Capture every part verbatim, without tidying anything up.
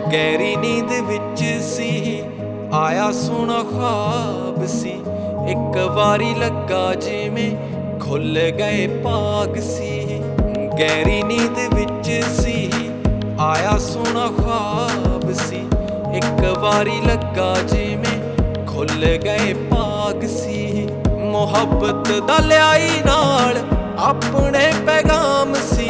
गहरी नींद विच सी आया सोना ख्वाब सी। एक वारी लगा जिवें खुल गए भाग सी। गहरी नींद विच सी आया सोना ख्वाब सी। एक वारी लगा जिवें खुल गए भाग सी। मुहब्बत दा लियाई नाल अपने पैगाम सी।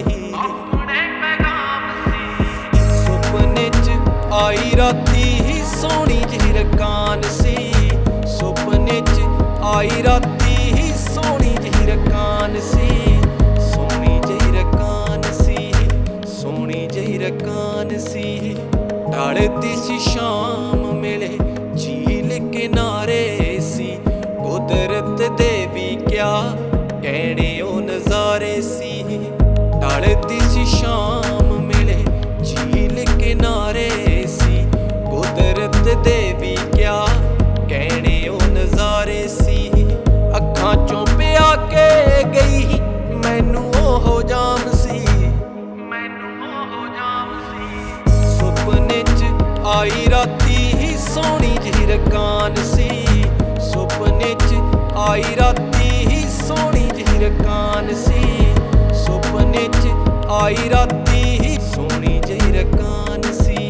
सुपने च आई राती सोहनी जी रकान सी। सुपने च आई राती सोहनी जी रकान सी। सोहनी जी रकान सी सोहनी जी रकान सी। ढलती सी शाम मिले झील किनारे सी। कुदरत दे भी क्या कहने ओ नज़ारे सी। ढलती सी शाम मिले झील किनारे सी। कुदरत दे भी क्या कहने ओ नज़ारे सी। अखां चों पिया के गई मैनू ओहो जाम सी। मैनू ओहो जाम सी। सुपने च आई राती सोहनी जी रकान सी। सुपने च आई राती सोहनी जी रकान सी। सुपने च आई राती सोहनी जी रकान सी।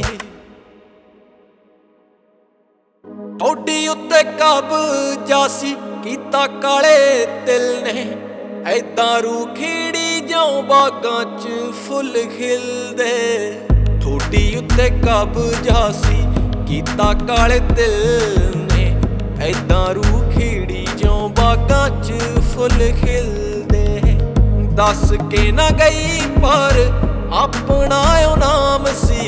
ठोडी उत्ते कब्जा सी कीता काले दिल ने। ऐदां रूह खिड़ी ज्यों बागां च फुल खिलदे। ठोडी उत्ते कब्जा सी कीता काले दिल ने। ऐदां रूह खिड़ी ज्यों बागां च फुल खिलदे। दस के ना गई पर अपना ओ नाम सी।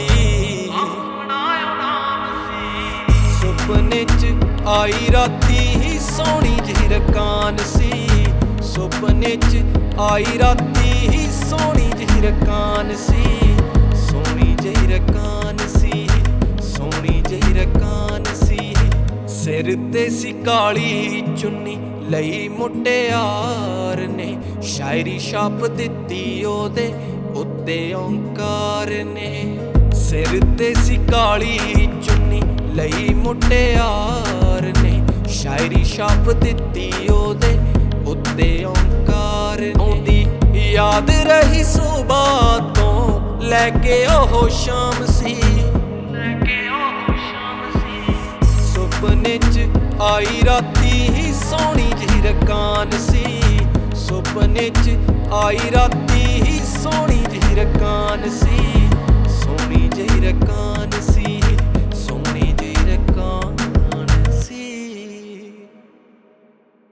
सुपने च आई राती सोहनी जी रकान सी। सुपने च आई राती सोहनी जी रकान सी। सोहनी जी रकान सी सोहनी जी रकान सी। सिर ते सी काली चुन्नी लई मुटियार ने। शायरी छाप दित्ती ओदे उत्ते ओंकार ने। सिर ते सी काली चुन्नी लई मुटियार ने। शायरी छाप दित्ती ओदे उत्ते ओंकार ने। औंदी याद रही सुबह तो लैके ओहो शाम सी। सुपने च आई राती सोहनी जी रकान सी। सुपने च आई राती सोहनी जी रकान